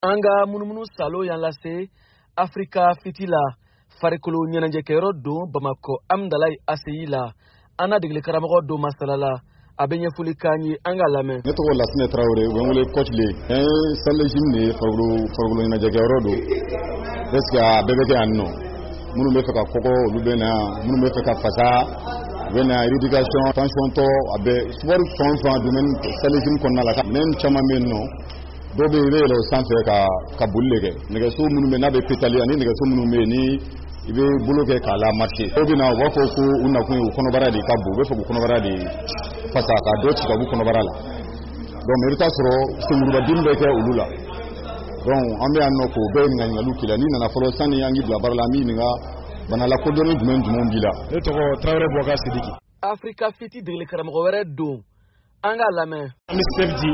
Anga munumunu salo yan lase Afrika fitila farikolo nyananje kero do Bamako amdalai aseyila ana digle karamago do masalala abenye fulikanyi anga lame neto la sine Traoré wengule coach le salle jimne farikolo nyananje kero do eska bebeke anno munu me feka koko lubena munu me feka fasa wena éducation tension to abe sport fond domaine salle jim konna la men chama menno dobe relo sanfe ka bullege nega so munu me nabe petali ani nega so munu me ni ibe buluke kala marché obi na wako ko unna ko kono baradi kabu be fo kono baradi fasa ka doti ka bu kono barala donc merita soro sumuru badimbe ke ulula donc ambe anno ko be ngani lukila ni na folo sani yangi bla barala mi nga bana la ko doni dum bila to ko Traoré Boka Sidiki Afrika fiti digle karamago were do anga lame ami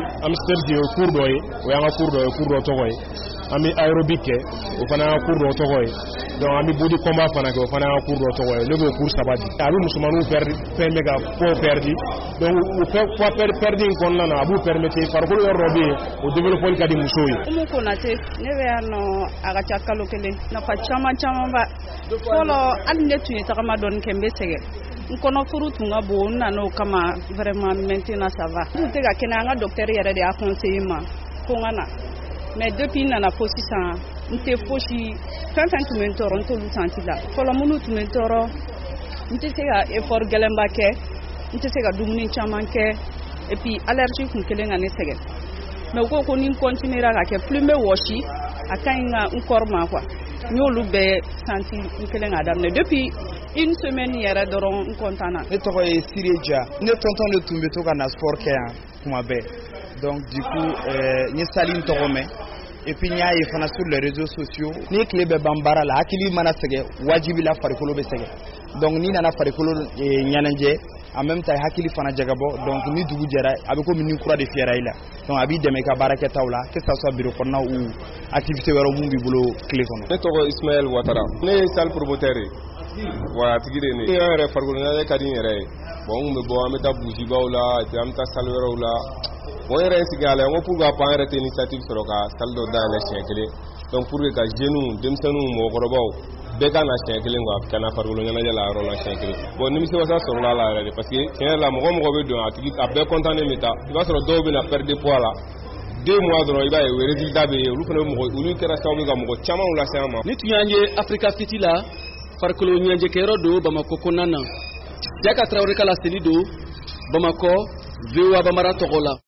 serdi o kurdo yi o yanga kurdo to koy ami aerobique o fana kurdo to koy donc ami body combat fana ko fana kurdo to koy le go course sabadi abi musumanu perdi ga po perdi donc o fait perdi kon lana abu permettre par ko yo robi o développer kadi musoyi umu konate ne be ano aga chakalo kele na pa chama ba solo adne tuye takama don kembe sege nkono furu tunga bo nano kama vraiment maintenant ça va te ga kenanga docteur yere de a conseiller ma ko ngana mais depuis nana fosi sa nte fosi fin tu mentoro nto lu santila folo munu tu mentoro nte se ga effort galemba ke nte se ga dumuni chamanke et puis allergie kun kelenga ne sege mais ko ni continuera ga ke plume woshi akanga nkorma quoi nyolu be santi kelenga damne depuis une semaine yara doron kontana ne to est Sireja ne tonton le tumbe to kana sport ke kuma be donc du coup ni saline to rome et puis nya e fana sur les réseaux sociaux ni klebe bambara la akili mana sege wajibi la farikolo be sege donc ni nana farikolo nyananje en même temps hakili fana jagabo donc ni dugu jara abiko mini kura de fiera ila donc abi deme ka baraka tawla que ça soit bureau konna ou activité wero mungi bulo clé kono ne to Ismaël Ouattara ne sal promoteur wa tigire ne yere fargolo na kadi yere bon me bo ameta buji bawla te amta salwero la bon yere sigale ngo pour ga pan rete initiative soroka saldo da la chekele donc pour que jeune demsanu mo gorobaw be kana chekele ngo kana fargolo na la ro la chekele bon nimi se wasa soro la parce que ken la mo be do atigi abe content meta il va soro do be na perdre poids là 2 mois dro iba e résultat be lu fana mo lu kera sawu ga mo chama la sama ni tunyanje Afrika fitila farikolo nyanje kero do Bamako konana jaka Traoré kala selido Bamako vewa bamara togola